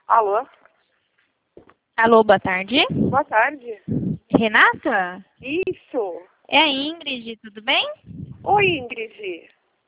Alô? Alô, boa tarde. Boa tarde. Renata? Isso. É a Ingrid, tudo bem? Oi, Ingrid.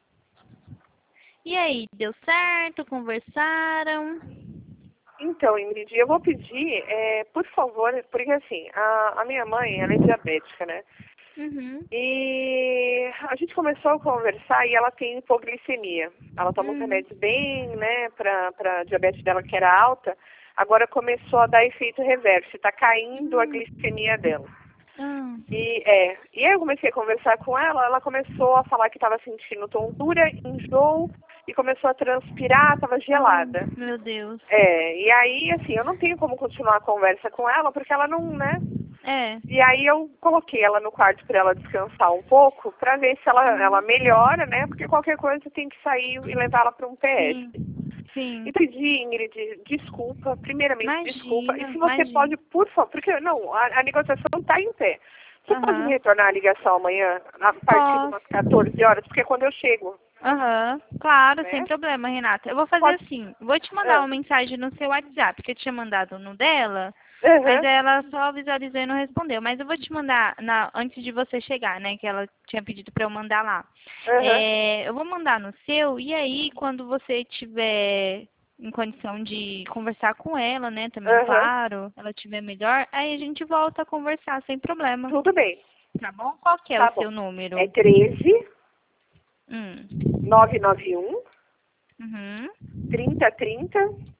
E aí, deu certo? Conversaram? Então, Ingrid, eu vou pedir, por favor, porque assim, a minha mãe, ela é diabética, né? Uhum. E a gente começou a conversar e ela tem hipoglicemia. Ela toma uns remédios bem, né, pra diabetes dela que era alta. Agora começou a dar efeito reverso, tá caindo a glicemia dela. Ah, E aí eu comecei a conversar com ela, ela começou a falar que estava sentindo tontura, enjoo, e começou a transpirar, estava gelada. meu Deus. E aí, assim, eu não tenho como continuar a conversa com ela, porque ela não, né? É. E aí eu coloquei ela no quarto para ela descansar um pouco, para ver se ela melhora, né? Porque qualquer coisa tem que sair e levar ela para um PS. Sim. Sim. E pedi, Ingrid, desculpa, primeiramente desculpa. E Imagina, se você imagina. pode, por favor, porque não, a negociação está em pé. Você pode me Aham. retornar a ligação amanhã, a partir de umas Posso. 14 horas, porque é quando eu chego, Aham, claro, sem né? problema, Renata. Eu vou fazer Pode. assim, vou te mandar Ah, uma mensagem no seu WhatsApp, que eu tinha mandado no dela, mas aham, ela só visualizou e não respondeu. Mas eu vou te mandar antes de você chegar, né? Que ela tinha pedido para eu mandar lá. aham, Eu vou mandar no seu, e aí quando você tiver em condição de conversar com ela, né? Também, aham. claro, ela tiver melhor, aí a gente volta a conversar sem problema. Tudo bem, Tá bom? Qual que é o tá bom. seu número? É 13 Hum. 991 Uhum. 3030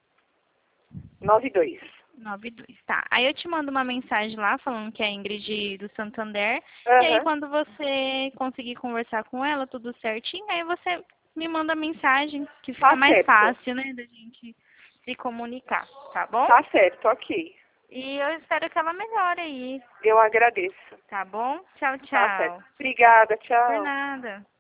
92. 92, tá. Aí eu te mando uma mensagem lá falando que é a Ingrid do Santander. E aí Aham, quando você conseguir conversar com ela, tudo certinho, aí você me manda mensagem, que fica tá mais certo. fácil, né, da gente se comunicar, tá bom? Tá certo, ok. E eu espero que ela melhore aí, Eu agradeço. tá bom? Tchau, Tá certo. tchau. Obrigada, Por tchau. nada.